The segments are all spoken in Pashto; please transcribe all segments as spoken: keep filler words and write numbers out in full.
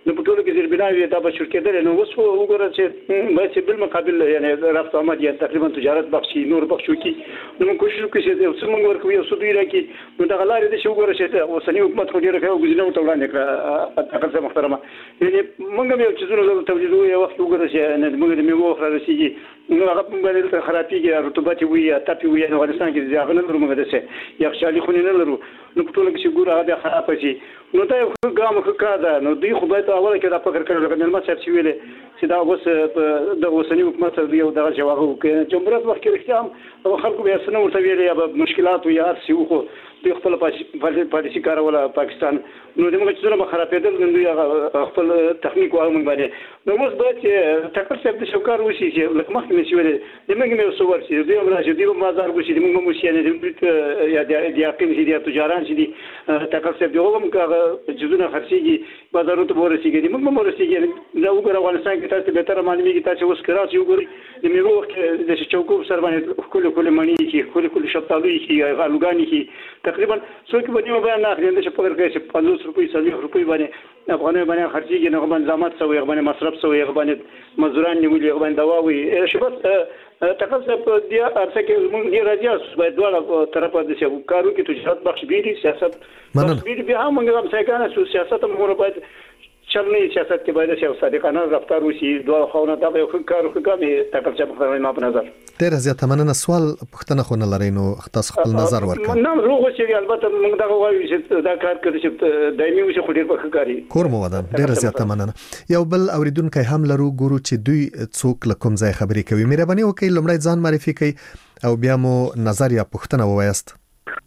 نو په ټولو کې زیربناوي دا به شروع کېدل. نو اوس وګوره چې به چې بل مقابل یعنی رفت آمد یا تقریبا تجارت بخشي نور بخشو کی نو موږ کوشش وکړو چې څه موږ ورکوي او څه دوی راکړي. نو دغه لارې د شي وګوره چې اوسنی حکومت خو ډېره ښه ګزینه ته وړاندې کړه تقریبا محترمه. یعنی موږ هم یو څیزونه تولیدوو یو وخت وګوره چې موږ د میوو خره رسېږي نو هغه په باندې خرابېږي رطوبت وي یا تپې وي. افغانستان کې هغه نه لرو موږ داسې یخچالي خونې نه لرو. نو په ټوله کې چې ګوره هغه بیا خرابه شي نو دا یو ښه ګام ښه کار ده. نو دوی خو باید اوله کې دا فکر کړی لکه مېلمه صاحب چې ویلې چې دا اوس د اوسني حکومت یو دغه جواب وکړي. جمهوریت وخت کې رښتیا هم خلکو بیا څه نه ورته ویلې یا به مشکلات وي یا هر څه وخو دوی خپل پالیسي کاروله پاکستان. نو د موږ څونه به خرابېدل نو دوی هغه خپل تخنیک وهغه موږ باندې. نو اوس باید چې ټکر صاحب د شوکار وشي چې لکه مخکې مې چې ویلې د موږ مې یو څه ورشي دوی هم راشي دوی هم بازار وشي د موږ هم وشي یعنې یا د یاقین چې دي یا تجاران چې دي ټکر صاحب د هغو هم که هغه جزونه خرڅېږي بازارونو ته به ورسېږي موږ به هم ورسېږي. دا وګوره افغانستان کې تاسو ته بهتره معلومېږي تاسو اوس که راسئ وګورئ د میوو وخت کې د چوکو په سر باندې ښکلې ښکلې مڼې ایښي ښکلې ښکلې شفتالو ایښي الوګان ایښي تقریبا څوک به نیمه بیان نه اخلي همداسې فکر کوي چې پنځوس روپۍ څلوېښت روپۍ باندې افغانۍ باندې خرڅېږي نو هغه باندې زحمت څه وي هغه باندې مصرف څه وي هغه باندې مزدوران نیولي هغه باندې دوا وي. شبت تقل صاحب په دې عرصه کې موږ ډېر راضي یاست باید دواړه طرفه داسې کار وکړي تجارت بخش بیري سیاست بخش بیري بیا هم موږ همسایګانه شو سیاست هم باید چلنی سیاست کې باید چې صادقانه رفتار وشي دواړه خواونه دا یو ښه کار ښه ګام یې ټاکل شوی په ما په نظر. ډېره زیاته مننه. سوال پوښتنه خو نه لرئ نو تاسو خپل نظر ورکړئ. نه روغ اوسئ البته موږ دغه وایو چې دا کار کوي چې دایمي وشي خو ډېر به ښه کاري کور مو ودان. ډېره زیاته مننه. یو بل اوریدونکی هم لرو ګورو چې دوی څوک له کوم ځای خبرې کوي. مهرباني وکړئ لومړی ځان معرفي کړئ او بیا مو نظر یا پوښتنه ووایاست.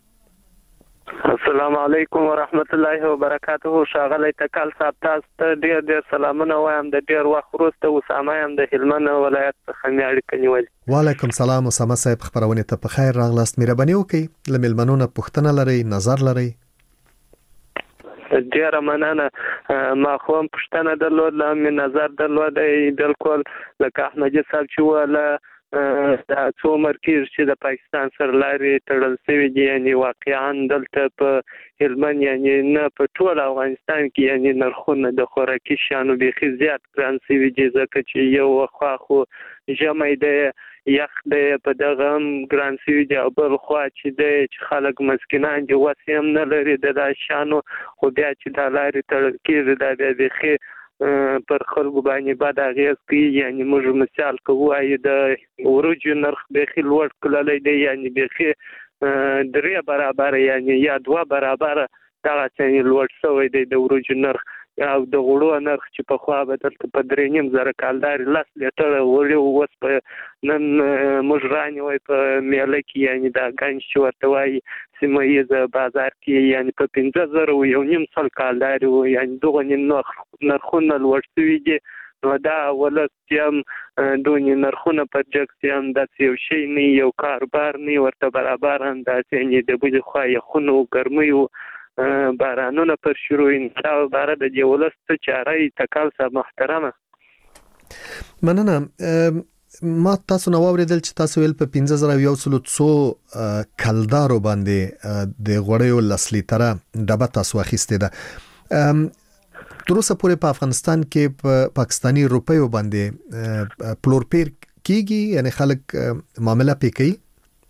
السلام علیکم ورحمت الله وبرکاته. ښاغلی تکل صاحب تاسو ته ډېر ډېر سلامونه وایم. د ډېر وخت وروسته اسامه یم د هلمند ولایت څخه مې اړیکه نیولې. وعلیکم سلام اسامه صاحب خبرونې ته په خیر راغلاست. مهرباني وکړئ له مېلمنو نه پوښتنه لرئ نظر لرئ. ډېره مننه. ما خو هم پوښتنه درلوده مې نظر درلوده بالکل لکه احمدي صاحب چې وویله دا څو عمر کېږي چې د پاکستان سره لارې تړل شوي دي یعنې واقعا دلته په هلمند یعنې نه په ټول افغانستان کې یعنې نرخونه د خوراکي شیانو بیخي زیات ګران شوي دي ځکه چې یو خوا خو ژمی دی یخ دی په دغه هم ګران شوي دي او بل خوا چې دی چې خلک مسکینان دي وس هم نه لري د دا شیانو خو بیا چې دا لارې تړل کېږي دا بیا بیخي پر خلکو باندې بد اغېز کوي. یعنې موږ مثال که ووایو د وریجو نرخ بیخي لوړ کړلی دی یعنې بیخي درې برابره یعنې یا دوه برابره دغسې یې لوړ شوی دی د وریجو نرخ او د غوړو نرخ چې پخوا به دلته په درې نیم زره کالدارې لس لیټره غوړي اوس په نن موږ رانیوی په میله کې یعنې دا ګنج چې ورته وایي سیمه ییز بازار کې یعنې په پنځه زره یو نیم سل کالدارې وو یعنې دغه نرخونه لوړ شوي دي. نو دا ولس چې هم دونې نرخونه په جګ چې هم داسې یو شی نه یو کاروبار نه ورته برابر اندازې یعنې د بلې خوا یخونو ګرمیو بارانونه پر شروع انشاء باره د دې ولس څه چاره تکل صاحب محترمه. مننه. ما تاسو نو واوریدل چې تاسو ویل په پنځه زره یو سل څو کلدارو باندې د غوړیو لس لیټره ډبه تاسو اخیستې ده. تر اوسه پورې په افغانستان کې په پاکستانی روپیو باندې پلورپیر کیږي یعنی خلک معامله پې کوي.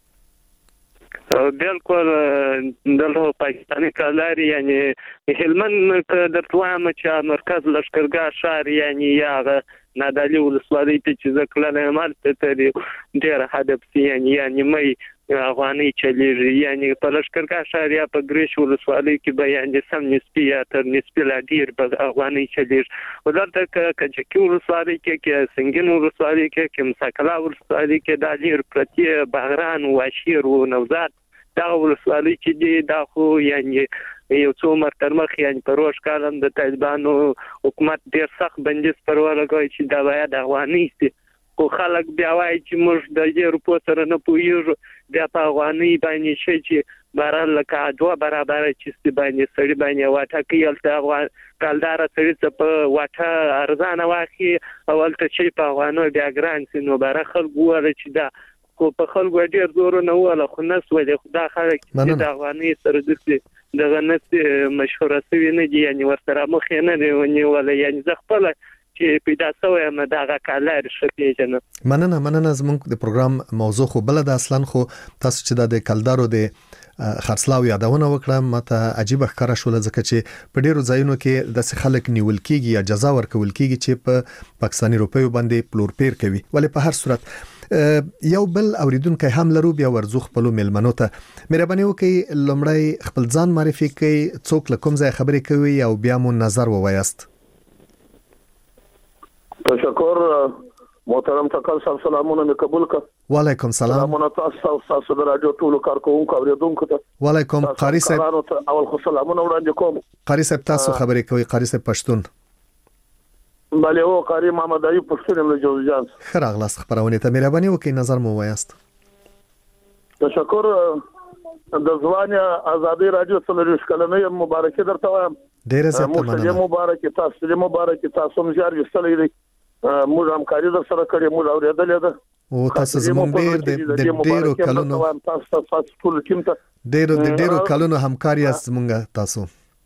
بالکل دلته پاکستانی کالداري یعنې هلمند که درته وایم چې مرکز لښکرګاه ښار یعنې یا هغه نادعلي ولسوالۍ ته چې زه تللی یم هلته تر ډېره حده پسې یعنې یا نیمۍ افغانۍ چلیږي یعنې په لښکرګاه ښار یا په ګرېش ولسوالۍ کې به یعنې سم نسبي یا تر نسبي لا ډېر به افغانۍ چلیږي. خو دلته که کجکي ولسوالۍ کې که سنګین ولسوالۍ کې که مساکلا ولسوالۍ کې دا ډېر پرتې بغران واشیر و نوزاد دغه ولسوالۍ چې دي دا خو یعنې یو څو عمر تر مخ یعنې په روش کال هم د طالبانو حکومت ډېر سخت بندیز پر ولګوی چې دا باید افغانۍ شي. خو خلک بیا وایي چې موږ د دې روپو سره نه پوهېږو بیا په افغانۍ باندې شي چې بهرحال لکه دوه برابره چیستې باندې سړي باندې واټه کوي هلته افغان کالداره سړي څه په واټه ارزانه واخلي او هلته شي په افغانو بیا ګران شي. نو بهره خلک وویله چې دا خو په خلکو ډېر زورونه وویله خو نه سولې خو دا خلک چې د افغانۍ سره داسې دغه نه مشهوره شوی نه دي یعنی ورسره مخ نه دی ونیول یعنی زه خپل چې پیدا شوی ام دغه کالر شپېجن مننه مننه زموږ د پروګرام موضوع خو بل د اصلا خو تاسو چې د کلدارو د خرڅلاو یادونه وکړه ماته عجیب ښکارا شول ځکه چې په ډیرو ځایونو کې د خلک نیول کیږي یا جزا ورکول کیږي چې په پاکستاني روپیو باندې پلورپیر کوي ولې په هر صورت یو بل اوریدونکو هم لرو بیا ورزو خپل ملمنو ته مهرباني وکړئ لمړی خپل ځان معرفي کړئ څوک له کوم ځای خبرې کوي او بیا مو نظر ووایست. تشکر محترم تکل صاحب سلامونه مې قبول کړ. وعلیکم سلام. سلامونه تاسو تاسو د رادیو ټولو کارکونکو اوریدونکو ته. وعلیکم قاری صاحب. اول خو سلامونه وړاندې کوم. قاری صاحب تاسو خبرې کوي قاری صاحب پښتون. بله او قاری محمد ایوب پښتون له جوزجان. خراغلاس خبرونه ته مهرباني وکړئ نظر مو وایست. تشکر د ځواني ازادي رادیو څلورش کلنې مبارکي درته وایم. ډیره زیاته مننه. مبارکي تاسو دې مبارکي تاسو هم زیار وستلې دي. موږ همکاري در سره کړې موږ اورېدلې ده او تاسو زموږ ډېر د ډېرو کلونو تاسو تاسو ټول ټیم ته ډېرو د ډېرو کلونو همکاري است موږ تاسو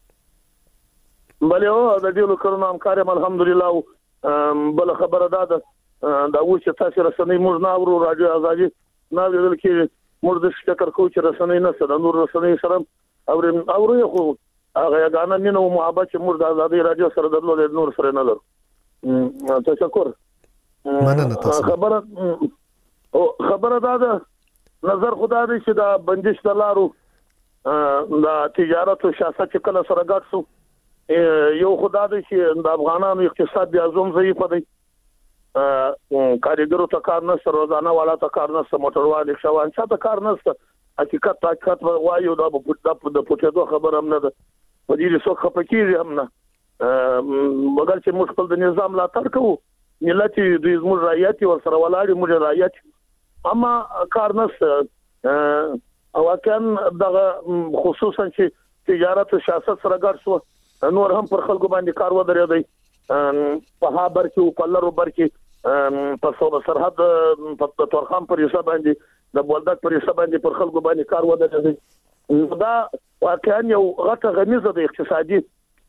بله او د ډېرو کلونو همکاري الحمدلله بل خبره ده دا و چې تاسو رسنۍ موږ نه اورو رادیو ازادي نه ویل کې موږ د فکر کوو چې رسنۍ نه سره نور رسنۍ سره اورم اورو خو هغه غاڼه مينو محبت چې موږ د ازادي رادیو سره درلود نور سره نه لرو. تشکر. مننه تاسو. خبره او خبره ده نظر خدا دې چې دا بندش د لارو د تجارت او سیاست کله سره ګډ شو یو خدا دې چې د افغانانو اقتصاد بیا زوم ضعیف دی کاریګرو ته کار نشته روزانه والا ته کار نشته موټروال شوان چا ته کار نشته حقیقت حقیقت وایو دا په د پټېدو خبر هم نه ده په دې څو خپکیږي هم نه مګر چې موږ خپل د نظام لا تر کوو ملت د زموږ رعیت ور سره ولاړ موږ رعیت اما کار نشته او کان دغه خصوصا چې تجارت او سیاست سره ګډ شو نور هم پر خلکو باندې کار ودرېدی په ها بر کې په لرو بر کې په صوبه سرحد په تورخم پر حساب باندې د بولدک پر حساب باندې پر خلکو باندې کار ودرېدی دا واقعا یو غټه غمیزه د اقتصادي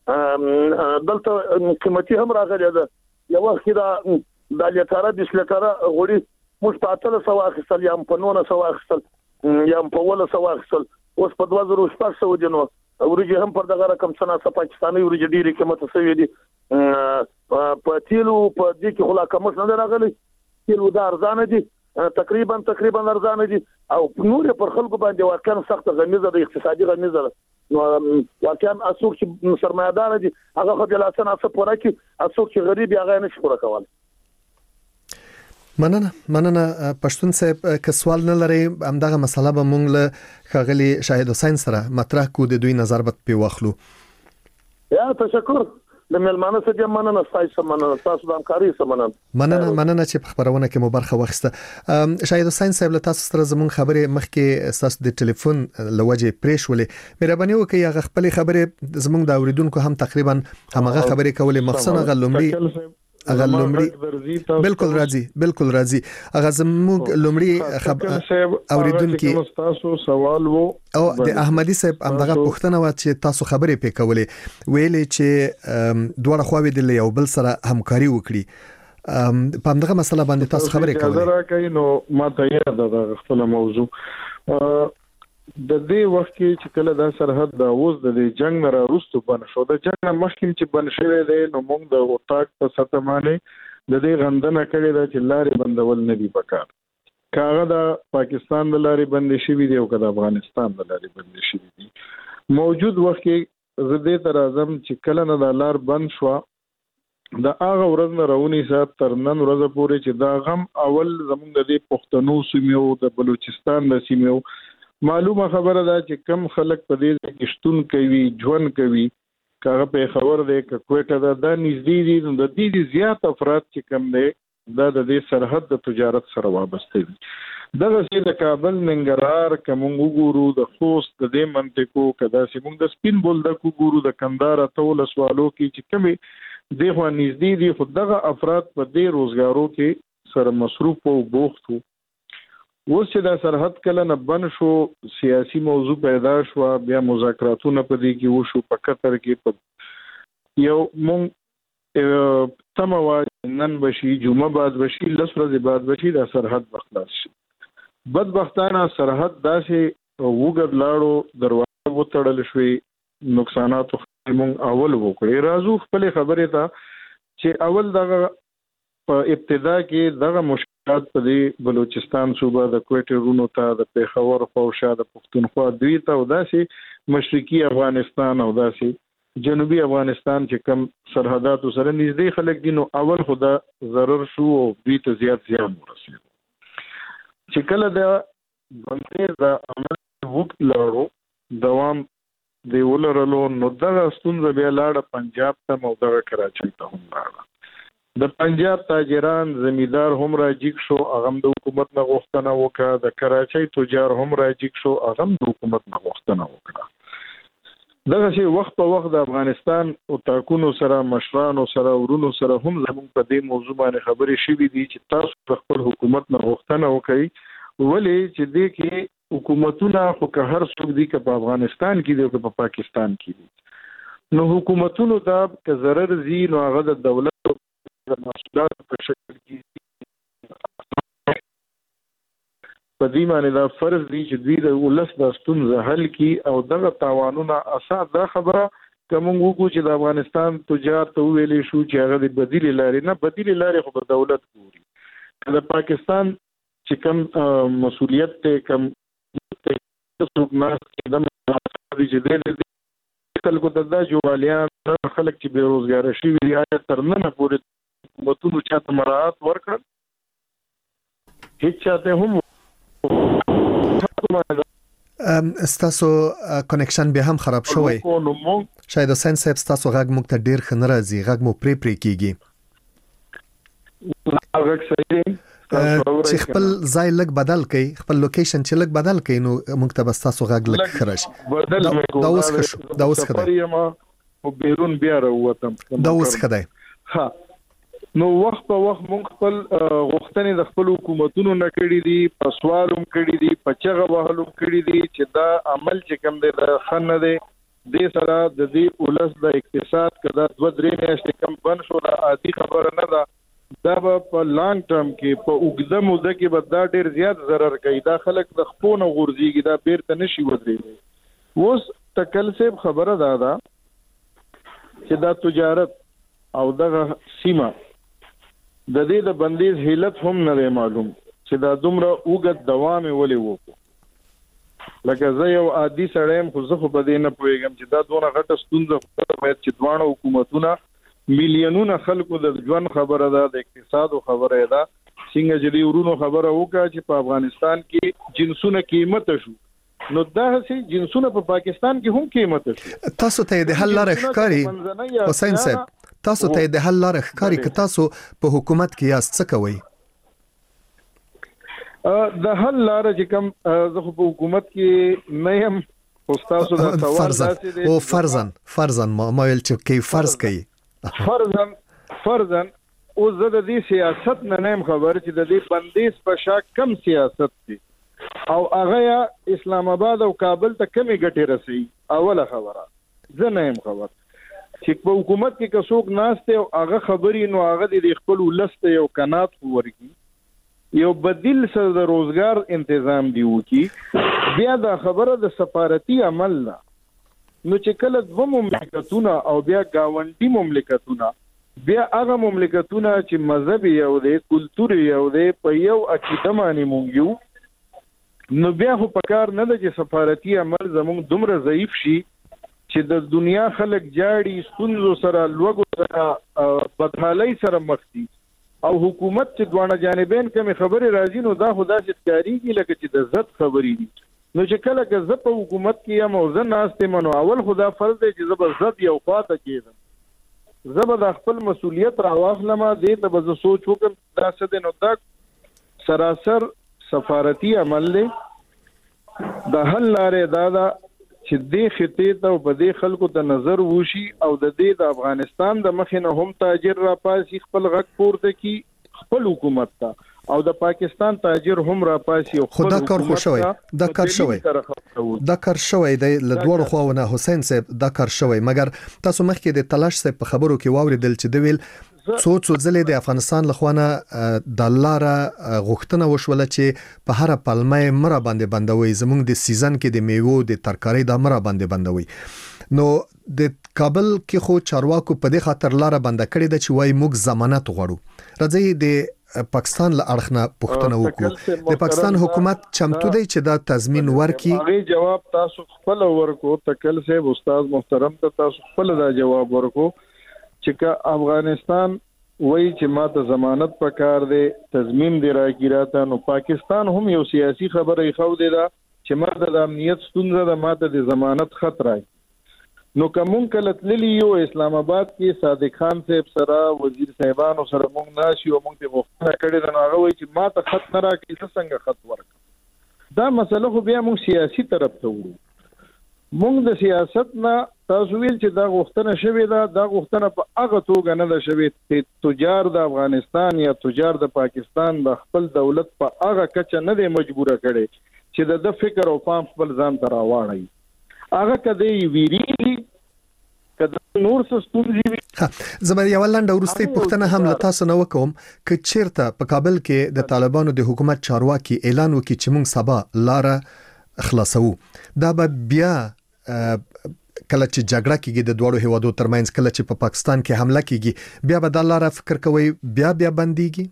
دلته قیمتي هم راغلی ده یو وخت دا د لیټره د لیټره غوړي موږ په اتل سو اخیستل یا په نونه سو اخیستل یا په وله سو اخیستل اوس په دوه زره شپږ سوه دي نو ورجه هم پر دغه رقم څنګه پاکستاني ورجه ډیره قیمت شوی دي په تیلو په دې کې خلا کم څه نه راغلی تیلو د ارزانه دي تقریبا تقریبا ارزانه دي او نور پر خلکو باندې واقعا سخت غمیزه د اقتصادي غمیزه نو واقعا اسوک چې سرمایه‌دار دي هغه خو د لاسن اسه پوره کی اسوک چې غریب هغه نه شي پوره کول. مننه مننه پښتون صاحب که سوال نه لري همدغه مسله به مونږ له خغلی شاهد حسین سره مطرح کو د دوی نظر به په واخلو. یا تشکر د ملمانه سره مننه تاسو مننه تاسو د همکاري سره مننه مننه مننه چې په خبرونه کې مو برخه واخیسته. شاهد حسین صاحب له تاسو سره زمون خبرې مخکې تاسو د ټلیفون لوجه پریښولې مهرباني وکړئ هغه خپل خبرې زمون د اوریدونکو هم تقریبا همغه خبرې کولې مخصنه غلمړي اغه لومړی بالکل راځي بالکل راځي اغه زموږ لومړی خبر اوریدونکو تاسو سوال وو او د احمدي صاحب همدغه پوښتنه و چې تاسو خبرې پې کولې ویلې چې دوه خواوې د یو بل سره همکاري وکړي په همدغه مسله باندې تاسو خبرې کولې راکې نو ما ته یاد ده خپل موضوع د دې وخت کې چې کله د سرحد د اوس د جنگ نه راوستو بن شو د جنگ مخکې چې بن شوی دی نو موږ د وټاک په سطح باندې د دې غندنه کړې ده چې لارې بندول نه دي پکار کاغه د پاکستان د لارې بندې شوی دی او د افغانستان د لارې بندې شوی دي موجود وخت کې زده تر اعظم چې کله نه د لار بند شو د هغه ورځ نه راونی صاحب تر نن ورځ پورې چې دا غم اول زموږ د پښتنو سیمو د بلوچستان د سیمو معلومه خبره ده چې کم خلک په دې کې شتون کوي ژوند کوي کاغه په خبر ده ک کوټه ده د نږدې دي د دې زیات افراد چې کم دي دا د دې سرحد د تجارت سره وابسته دي دغه چې د کابل ننګرهار کوم وګورو د خوست د دې منطقو کدا چې موږ د سپین بولدک وګورو د کندهار ټول سوالو کې چې کمی دغه نږدې دي خو دغه افراد په دې روزګارو کې سره مصروف او بوخت وو اوس چې دا سرحد کله نه بن شو سیاسي موضوع پیدا شو بیا مذاکراتونه په دې کې وشو په قطر کې په یو مونږ تموا نن بشي جمعه بعد بشي لس ورځې بعد بشي دا سرحد بخلاص شي بدبختانه سرحد داسې وګر لاړو دروازه وتړل شوې نقصانات مونږ اول وکړي راځو خپل خبرې ته چې اول دغه په ابتدا کې دغه مشکلات په دې بلوچستان صوبه د کوټې رونو ته د پیښور خواوشا د پښتونخوا دوی ته او داسې مشرقي افغانستان او داسې جنوبي افغانستان چې کم سرحدات سره نږدې خلک دي نو اول خدا ضرر شو او دوی ته زیات زیان ورسېد چې کله د بندر د عمل وخت لاړو دوام دی ولرلو نو دغه ستونزه بیا لاړه پنجاب ته او دغه کراچۍ ته هم لاړه د پنجاب تاجران زمیدار هم راجیک شو هغه د حکومت نه غوښتنه وکړه د کراچۍ تجار هم راجیک شو هغه د حکومت نه غوښتنه وکړه دغه شی وخت په وخت د افغانستان او تاکونو سره مشرانو سره ورونو سره هم زموږ په دې موضوع باندې خبرې شوې دي چې تاسو خپل حکومت نه غوښتنه وکړئ ولې چې دې کې حکومتونه خو که هر څوک دي که په افغانستان کې دي او که په پاکستان کې دي نو حکومتونو ته که ضرر زی نو هغه د دولت د مسؤلیت په شکل کې په دې باندې دا فرض دی چې دوی د ولس د ستونزې حل کړي او دغه تاوانونه اساس دا خبره کوم وګو چې د افغانستان تجار ته ویلې شو چې هغه د بدیل لارې نه بدیل لارې خو په دولت ګوري د پاکستان چې کوم مسؤلیت ته کوم څوک نه د چې د خلکو د دا جوړالیان خلک چې بیروزګار شي وي آیا تر نن پورې حکومتونو چاته مراعات ورکړل هیڅ چاته هم ستاسو کنیکشن به هم خراب شوی شاید حسین صاحب ستاسو غږ موږ ته ډیر ښه نه راځي غږ مو پرې پرې کیږي چې خپل ځای لږ بدل کړئ خپل لوکیشن چې لږ بدل کړئ نو موږ ته بس تاسو غږ لږ ښه راشي دا اوس ښه شو دا اوس ښه دی او بیرون بیا راووتم دا اوس ښه دی ها نو وخت په وخت مونږ خپل غوښتنې د خپل حکومتونو نه کړې دي په سوالوم کړې دي په چغه وهلوم کړې دي چې دا عمل چې کوم دی د خنه دی د سره د دې ولس د اقتصاد کدا دوه درې میاشتې کم بن شو دا عادي خبره نه ده دا په لانګ ټرم کې په اوږده موده کې به دا ډیر زیات ضرر کوي دا خلک د خپونه غورځيږي دا بیرته نشي ودرېږي اوس تکل صاحب خبره دا ده چې دا تجارت او دغه سیمه د دې د بندیز حیلت هم نه معلوم چې دا دومره اوږد دوام ولې وکړو لکه زه یو عادي سړی خو زه خو په دې نه پوهېږم چې دا دونه غټه ستونزه باید چې دواړه حکومتونه میلیونونه خلکو د ژوند خبره ده د اقتصاد خبره ده څنګه چې ورونو خبره وکړه چې په افغانستان کې جنسونه قیمت شو نو دا هسي جنسونه په پاکستان کې هم قیمت شو تاسو ته د حل لاره ښکاری حسین صاحب تاسو ته د حل لاره ښکاری که تاسو په حکومت کې یاست څه کوئ د حل لاره چې کوم زه په حکومت کې نه یم استادو دا سوال فرضاً او فرضاً فرضاً ما ویل چې کې فرض کوي فرضاً فرضاً او زه د دې سیاست نه نیم خبر چې د دې بندیز په شا کم سیاست دی او هغه اسلام آباد او کابل ته کمی ګټه رسي اوله خبره زه نه يم خبر چې په حکومت کې کڅوک ناشته او هغه خبري نو هغه د خپل ولسته یو قناعت ورګي یو بدیل سره د روزګار تنظیم دی وکي بیا دا خبره د سفارتي عمل نه نو چې کله د مملکتونه او بیا گاونډي مملکتونه بیا هغه مملکتونه چې مذهبي یو دی کلتوري یو دی په یو عقیده باندې مونږ یو نو بیا خو پکار نه ده چې سفارتي عمل زموږ دومره ضعیف شي چې د دنیا خلک جاړي ستونزو سره لوګو سره بدحالۍ سره مخ دي او حکومت چې دوانه جانبین کوم خبره راځي نو دا خدا چې کاریږي لکه چې د عزت خبرې دي نو چې کله که زه په حکومت کې یم او زه ناسته منو اول خدا فرض دی چې زه به عزت یو خواته کېدم زه به د خپل مسؤلیت راواخلم دې ته به زه سوچ وکم دا څه دی نو دا سراسر سفارتي عمل له د حل لارې دا دا چې دې خطې ته په دې خلکو ته نظر وشي او د دې د افغانستان د مخې نه هم تاجر را پاسي خپل غږ پورته کی خپل حکومت ته او د پاکستان تاجر هم را پاسي او خو دا کار خو شوی دا کار شوی دا کار شوی د لدوړو خواونه حسین صاحب دا کار شوی مګر تاسو مخکې د تلاش صاحب په خبرو کې واوریدل چې د ویل څو څو ځلې د افغانستان لخوانه د لاره غوښتنه وشوله چې په هر پلمه مره باندې بندوي زموږ د سیزن کې د میوو د ترکاری د مره باندې بندوي نو د کابل کې خو چارواکو په دې خاطر لاره بند کړې ده چې وای موږ ضمانت غواړو راځي د پاکستان له اړخنه پوښتنه وکړو د پاکستان حکومت چمتو دی چې دا تضمین ورکړي هغه جواب تاسو خپل ورکو تکل صاحب استاد محترم ته تاسو خپل دا جواب ورکو چې افغانستان وای چې ماته ضمانت پکار دی تضمین دی راګی راته نو پاکستان هم یو سیاسي خبره خو دی دا چې ماته د امنیت ستونزه ده ماته د ضمانت خطر راي نو کوم کله تللی یو اسلام آباد کې صادق خان صاحب سره وزیر صاحبانو سره مونږ ناشي او مونږ ته غوښتنه کړې ده نو هغه وایي چې ماته خط نه راکړي څنګه خط ورک دا مسله خو بیا مونږ سیاسي طرف ته وړو مونږ د سیاست نه تاسو ویل چې دا غوښتنه شوې ده دا غوښتنه په هغه توګه نه ده شوې چې تجار د افغانستان یا تجار د پاکستان د خپل دولت په هغه کچه نه دی مجبوره کړي چې د فکر او فهم خپل ځان ته راوړي هغه کدی ویری کده نور څه ستونزې وي زما یو لنډه ورستي پوښتنه هم له تاسو نه وکوم چې چیرته په کابل کې د طالبانو د حکومت چارواکي اعلان وکړي چې موږ سبا لاره خلاصو دا به بیا کله چې جګړه کېږي د دوړو هیوادو ترمنځ کله چې په پاکستان کې حمله کېږي بیا به د لاره فکر کوي بیا بیا بنديږي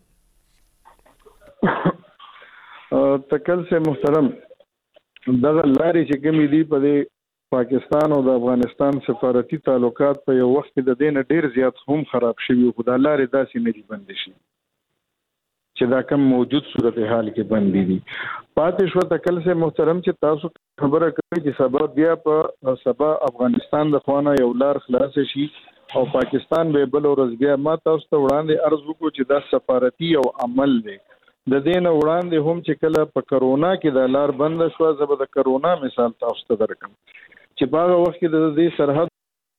تکل سے محترم دغه لارې چې کومې دي په پاکستان او د افغانستان سفارتي تعلقات په یو وخت کې د دین ډیر زیات هم خراب شوي خو د لارې داسې نه دي بند شي چې دا کم موجود صورتحال کې بند دي پاتې شو تکل سے محترم چې تاسو خبره کوي چې سبا بیا په سبا افغانستان د خوانه یو لار خلاص شي او پاکستان به بل ورځ بیا ما تاسو ته وړاندې عرض وکړو چې دا سفارتي او عمل دی د دین وړاندې هم چې کله په کرونا کې د لار بند شو زبر د کرونا مثال تاسو ته درکم چې په هغه وخت کې د دې سرحد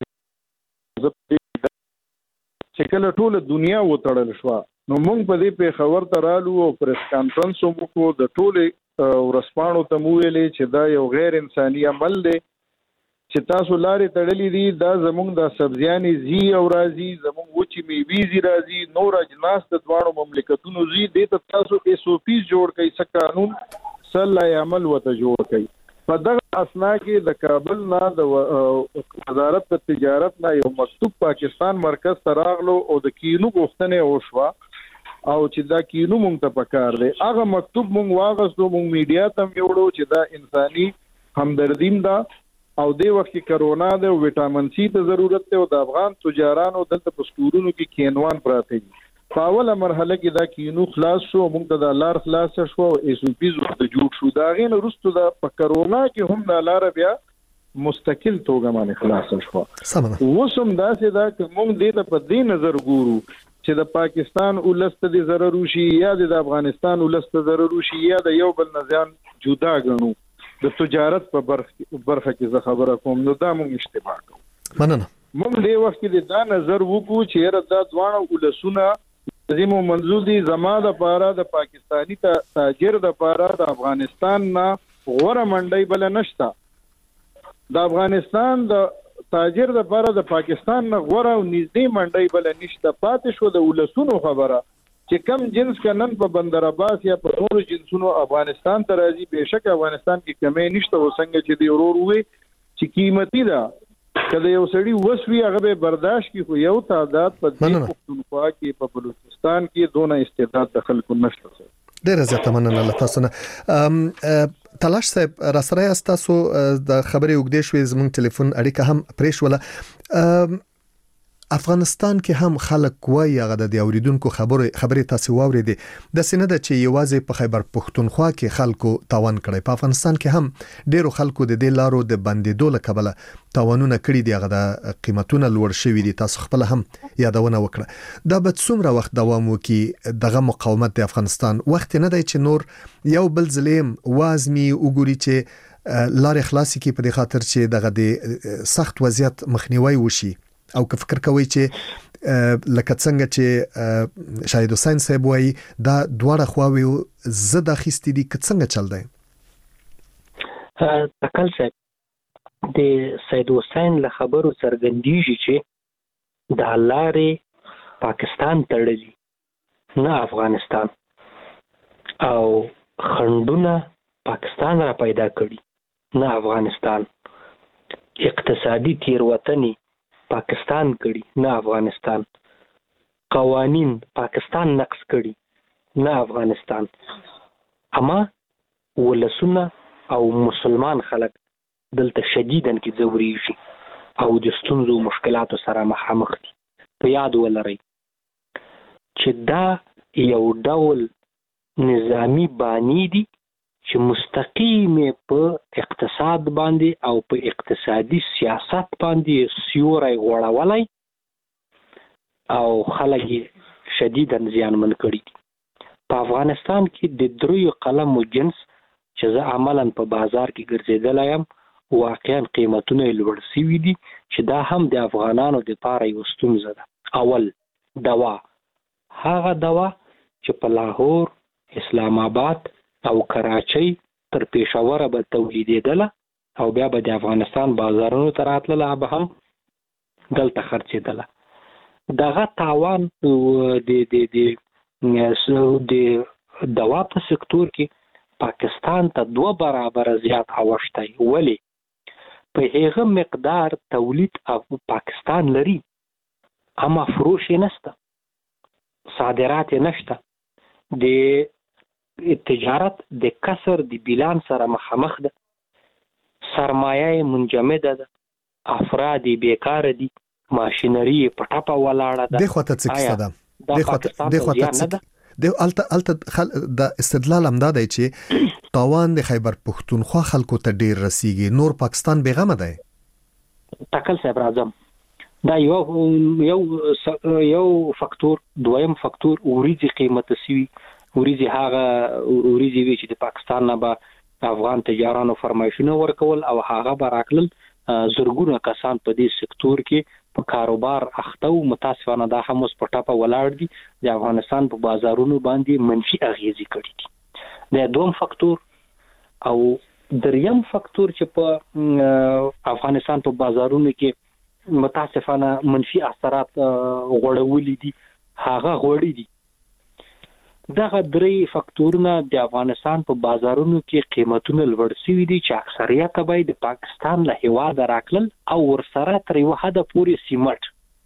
چې کله ټول دنیا وتړل شو نو موږ په دې په خبر ته رالو او پریس کانفرنس وکړو د ټول ورسپانو ته ویلې چې دا یو غیر انساني عمل دی چې تاسو لارې تړلې دي دا زموږ د سبزیانې زی او راځي زموږ وچی میوي زی راځي نور اجناس د دوانو مملکتونو زی د تاسو ایس او پی جوړ کړئ څه قانون صلاح عمل وته جوړ کړئ په دغه اسنا کې د کابل نه د وزارت د تجارت نه یو مکتوب پاکستان مرکز ته راغلو او د کینو غوښتنه وشوه او چې دا کینو مونږ ته پکار دی هغه مکتوب مونږ واغستو مونږ میډیا ته ویوړو چې دا انساني همدردیم ده او دې وخت کې کرونا ده او وټامین سی ته ضرورت ده او د افغان تجارانو دلته په سکورونو کې کینوان پراته دي په اوله مرحله کې دا کینو خلاص شو موږ ته د لار خلاص شو او ایس او پی زو ته جوړ شو دا غین وروسته د په کرونا کې هم د لار بیا مستقل توګه باندې خلاص شو وسم داسې دا چې موږ دې ته په دې نظر ګورو چې د پاکستان ولست د ضرر شي یا د افغانستان ولست ضرر شي یا د یو بل نزان جدا غنو د تجارت په برخه کې زه خبره کوم نو دا موږ اشتباه کوو مننه موږ دې وخت کې دا نظر وکړو چې را د دوانو ولسونه زمو منظور دي زما د پاره د پاکستانی تاجر د پاره د افغانستان نه غوړه منډي بل نشتا د افغانستان د تاجر د پاره د پاکستان نه غوړه او نږدې منډي بل نشتا پاتې شو د ولسونو خبره چې کم جنس کنن په بندر عباس یا په نور جنسونو افغانستان ته راځي بهشکه افغانستان کې کمې نشته وسنګ چې دی ورور وي چې قیمتي ده کله یو سړی وسوي هغه به برداشت کی خو یو تعداد په دې پښتونخوا کې په بلوچستان کې دونه استعداد د خلکو نشته ډیر زیاته مننه له تاسو نه تلاش صاحب را سره تاسو د خبرې وګدې شوې زموږ ټلیفون اړیکه هم پرې شوله افغانستان کې هم خلک وایي هغه د اوریدونکو خبرې خبرې تاسو واورېدې د سینده چې یوازې په خیبر پښتونخوا کې خلکو تاوان کړی په افغانستان کې هم ډیرو خلکو د دې لارو د بندیدو لکبله تاوانونه کړی دی هغه د قیمتونه لوړ شوي دي تاسو خپل هم یادونه وکړه دا به څومره وخت دوام وکړي دغه مقاومت د افغانستان وخت نه دی چې نور یو بل ظلم وازمي وګوري چې لارې خلاصي کې په دې خاطر چې دغه د سخت وضعیت مخنیوي وشي او که فکر کوي چې لکه څنګه چې شاهد حسین صاحب وایي دا دواړه خواوې زه د اخیستې دي، که څنګه چل دی؟ تکل صاحب د سید حسین له خبرو څرګندېږي چې د لارې پاکستان تړلي نه افغانستان، او خنډونه پاکستان را پیدا کړي نه افغانستان، اقتصادي تیروتنې پاکستان کړي نه افغانستان، قوانین پاکستان نقض کړي نه افغانستان. اما ولسونه او مسلمان خلک دلته شدیداً کې ځورېږي او د ستونزو مشکلاتو سره مخامخ دي. په یاد ولرئ چې دا یو ډول نظامی بانی دي چې مستقیم په اقتصاد باندې او په اقتصادي سیاست باندې سیوری غوړولی او خلک شدیداً زیانمن کړي دي. په افغانستان کې د دریو قلمو جنس چې زه عملاً په بازار کې ګرځېدلی یم، واقعاً قیمتونه یې لوړ شوي دي چې دا هم د افغانانو دپاره یو ستونزه ده. اول دوا، هغه دوا چې په لاهور، اسلام آباد او کراچۍ تر پېښوره به تولیدېدله او بیا به د افغانستان بازارونو ته راتلله، به هم دلته خرڅېدله. دغه تاوان د د د دوا په سکتور کې پاکستان ته دوه برابره زیات اوښتی. ولې؟ په هغه مقدار تولید پاکستان لري اما فروش یې نشته، صادرات یې نشته، د تجارت د کسر د بیلان سره مخامخ ده، سرمایه منجمده ده، افراد بیکاره دي، ماشینري په ټپه ولاړه ده. دغه ته څه کیسه ده؟ دغه دغه ته د الته الته د استدلال هم دا دی چې تاوان د خیبر پښتونخوا خلکو ته ډیر رسیږي، نور پاکستان بیغمه دی. ټاکل صاحب راځم، دا یو یو یو فاکتور. دویم فاکتور اوریځي قیمت سوي، اوریځي هغه اوریځي وی چې د پاکستان نه به افغان تجارانو فرمایشونه ورکول او هغه به راکړل. زرګونه کسان په دې سکتور کې په کاروبار اخته او متاسفانه دا هم اوس په ټاپه ولاړ دي، د افغانستان په بازارونو باندې منفي اغیزې کړي دي. دا دوم فاکتور. او دریم فاکتور چې په افغانستان په بازارونو کې متاسفانه منفي اثرات غوړولي دي، هغه غوړي دي. دغه درې فاکتورونه د افغانستان په بازارونو کې قیمتونه لوړ شوي دي چې اکثریت به د پاکستان له هېواده راکړل او ورسره تر یوه حده پورې سیمټ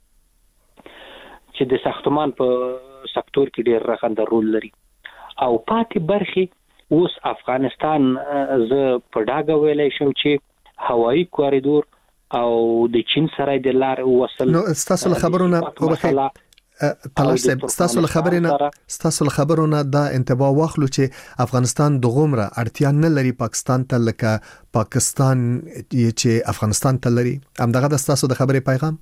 چې د ساختمان په سکتور کې ډېر رغنده رول لري. او پاتې برخې اوس افغانستان زه په ډاګه ویلی شم چې هوایي کوریدور او د چین سره د لارې وصل. نو ستاسو له خبرونه وبخښئ طلال صاحب، ستاسو له خبرونه ستاسو له خبرونه دا انتباه واخلو چې افغانستان د غومره اړتیا نه لري پاکستان ته لکه پاکستان چې افغانستان ته لري. همدغه د ستاسو د خبرې پیغام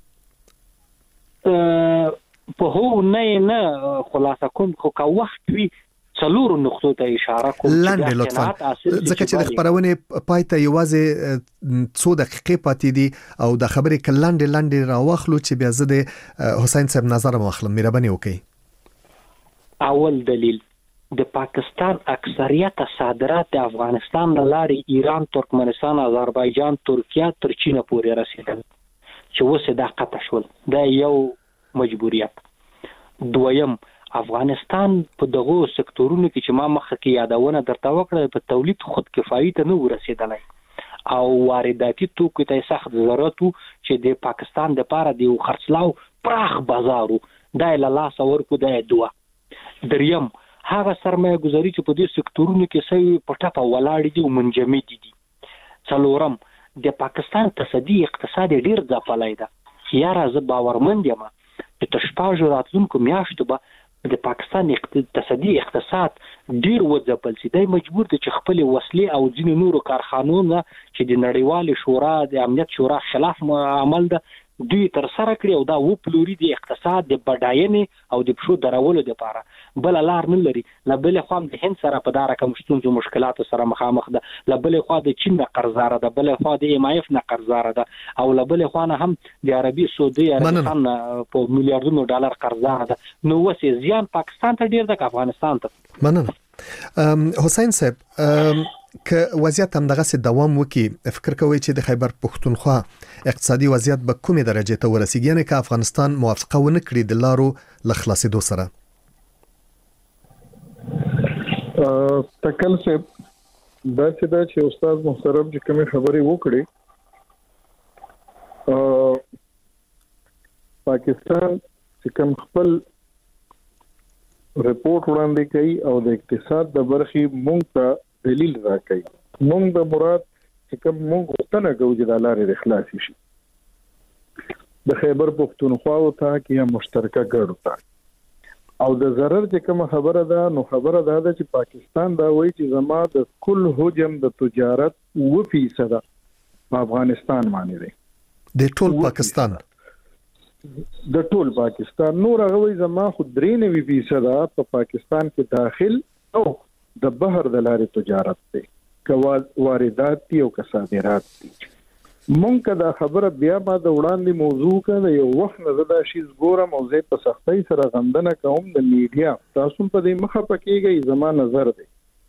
په هو نه نه خلاصه کوم خو کا وخت وی څلورو نقطو ته اشاره کوم لاندې لطفا، ځکه چې د خبرونې پای ته یوازې څو دقیقې پاتې دي او د خبرې کلاندې لاندې راوخلو چې بیا زه د حسین صاحب نظر مخلم. مهرباني وکړئ. اول دلیل د پاکستان اکثریت صادرات د افغانستان له لارې ایران، ترکمنستان، آذربایجان، ترکیه تر چین پورې رسیدل چې اوس دا قطع شول. دا یو مجبوریت. دویم، افغانستان په دغه سکتورونو کې چې ما مخکې یادونه درته وکړه په تولید خود کفایي ته نه ورسېدلی او وارداتي توکو ته سخت ضرورت و چې د پاکستان د پاره د خرڅلاو پراخ بازارو دا له لاسه ورکو. دا دوه. دریم، هغه سرمایه گذاري چې په دې سکتورونو کې سوي په ټپه ولاړ دي او منجمد دي. څلورم، د پاکستان تصدي اقتصاد ډیر ځپلی ده. یاره زه باورمند یم چې تر شپږو راتلونکو میاشتو به د پاکستان اقتصادي اقتصاد ډیر وځپل شي. دی مجبور دی چې خپل وسلې او ځینې نورو کارخانو نه چې د نړیوالې شورا د امنیت شورا خلاف عمل ده دوی تر سره کړی او دا و پلوري د اقتصاد د بډاینې او د پښو درولو لپاره بل لار نه لري. لبل خو هم د هند سره په دار کوم ستونزو مشکلاتو سره مخامخ ده، لبل خو د چین نه قرضدار ده، بل خو د ایم آی اف نه قرضدار ده، او لبل خو نه هم د عربي سعودي عربستان په میلیارډونو ډالر قرضدار ده. نو وسې زیان پاکستان ته ډیر ده که افغانستان ته؟ مننه. حسین صاحب، که وضعیت هم دغه سي دوام وکي، فکر کوي چې د خیبر پښتونخوا اقتصادي وضعیت به کومه درجه ته ورسیږي، یعنی که افغانستان موافقه ونه کړي د لارو لخلاصېدو سره؟ تکل صاحب دا چې دا چې استاد محترم چې کومه خبرې وکړي، پاکستان چې کوم خپل رپورت وړاندې کوي او د اقتصاد د برخې مونږ ته دلیل راکړي، مونږ د مراد چې کوم مونږ غوښتنه کوو چې د لارې خلاص شي د خیبر پښتونخوا او ته کې مشترکه ګډو ته، او د ضرر چې کوم خبره ده نو خبره ده چې پاکستان دا وایي چې زما د کل حجم د تجارت و فیصد په افغانستان باندې دی، د ټول پاکستان د ټول پاکستان نور هغه زما خو درې نوي فیصد په پاکستان کې داخل او د بهر د لارې تجارت دی، که واردات دي او که صادرات دي. مونږ دا خبره بیا ما د وړاندې موضوع کړه، یو وخت نه زدا شي ګورم او زه په سختۍ سره غندنه کوم د میډیا، تاسو په دې مخه پکېږئ، زما نظر دی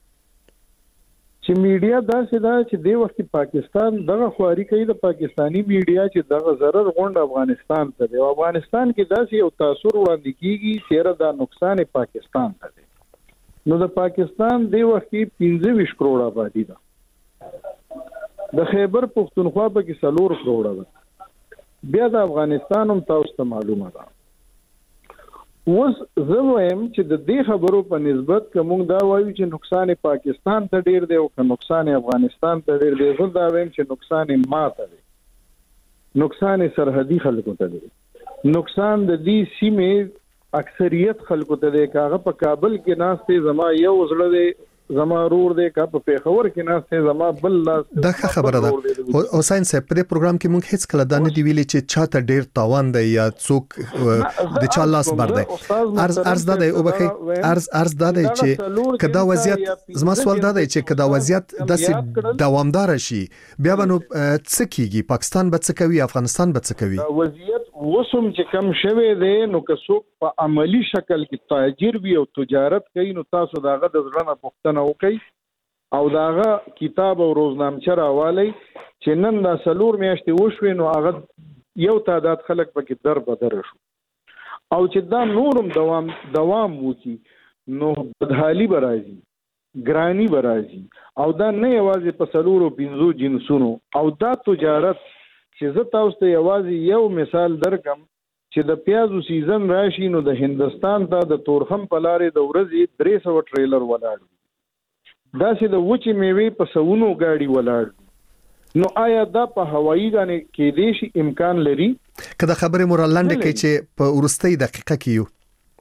چې میډیا داسې دا چې د وخت پاکستان دغه خواري کوي، د پاکستانی میډیا چې دغه ضرر غونډ افغانستان ته دی، او افغانستان کې داسې یو تاثر وړاندې کیږي چې دا نقصان پاکستان ته دی. نو د پاکستان د وخت پنځه ویشت کروڑه آبادی ده، د خیبر پښتونخوا په کې څلور کروڑه ده، بیا د افغانستان هم تاسو ته معلومه ده. اوس زه وایم چې د دې خبرو په نسبت کوم دا وایو چې نقصان پاکستان ته ډیر دی او که نقصان افغانستان ته ډیر دی، زه دا وایم چې نقصان ماته دی، نقصان سرحدي خلکو ته دی، نقصان د دې سیمې اکثریت خلکو ته دی. کاغه په کابل کې ناشته زما یو زړه دی، زما رور دی، کا په پیښور کې ناشته زما بل لاس. دا خبره ده حسین صاحب، په دې پروګرام کې مونږ هیڅ کله دا نه دی ویلي چې چاته ډیر تاوان دی یا څوک د چا لاس بر دی. ارز ارز دا دی او بخي ارز ارز دا دی چې کدا وضعیت، زما سوال دا دی چې کدا وضعیت داسې دوامدار شي بیا به نو څه کیږي؟ پاکستان به څه کوي؟ افغانستان به څه کوي؟ وضعیت وسم چې کم شوه دی نو که څوک په عملی شکل کې تاجر وي او تجارت کوي، نو تاسو داغه د ځړنه پوښتنه وکړئ او داغه کتاب او روزنامچه راوالي چې نن دا سلور میاشتې وشوي، نو هغه یو تعداد خلک پکې در بدر شو، او چې دا نورم دوام دوام وکي نو بدحالي برازي، ګرانی برازي، او دا نه یوازې په سلورو پنځو جنسونو، او دا تجارت چې زه تاسو ته یوازې یو مثال درکم چې د پیازو سیزن راشي نو د هندستان ته د تورخم په لارې د ورځې درې سوه ټریلر ولاړ، داسې د وچې میوې په سونو گاډي ولاړ، نو آیا دا په هوایي باندې کې دې شي امکان لري؟ کله خبره مورلاند کې چې په ورستۍ دقیقه کې یو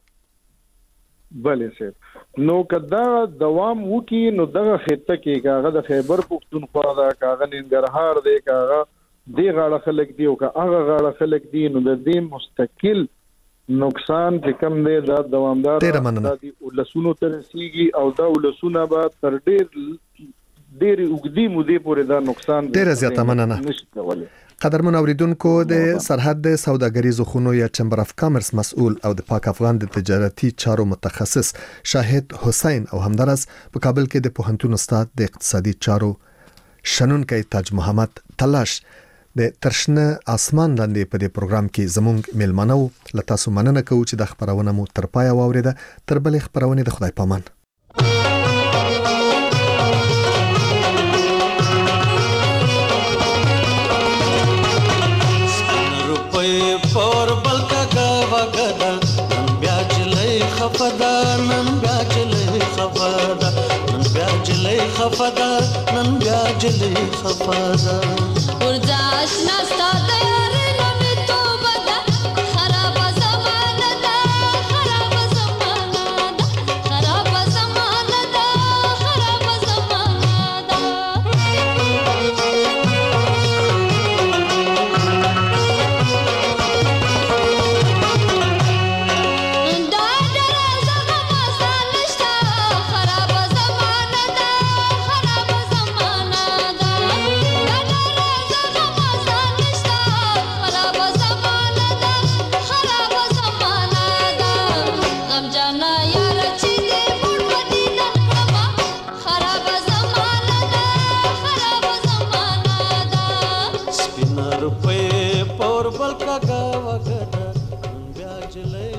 بلې سه نو کدا دوام وکي نو دغه خطه کې کاغه د خیبر پښتونخوا دا کاغه ننګرهار دی، کاغه دی غاړه خلک دی او که هغه غاړه خلک دی، نو د دې مستقل نقصان چې کم دی دا دوامدار دی، ولسونو تر رسیږي او دا ولسونه به تر ډیر ډیر وګدي مودې پورې دا نقصان ډیر زیاته مننه. قدرمن اوریدونکو، د سرحد د سوداګریزو خونو یا چمبر اف کامرس مسؤل او د پاک افغان د تجارتي چارو متخصص شاهد حسین او همدارس په کابل کې د پوهنتون استاد د اقتصادي چارو شنونکی تاج محمد تلاش د ترشنه اسمان لاندې په دې پروګرام کې زموږ میلمانه وو. له تاسو مننه کوو چې د خبرونه مو تر پایه واوریده. تر بلې خبرونه د خدای پامان. خفدا نن بیا جلې خفدا ورځ آشنا ستاده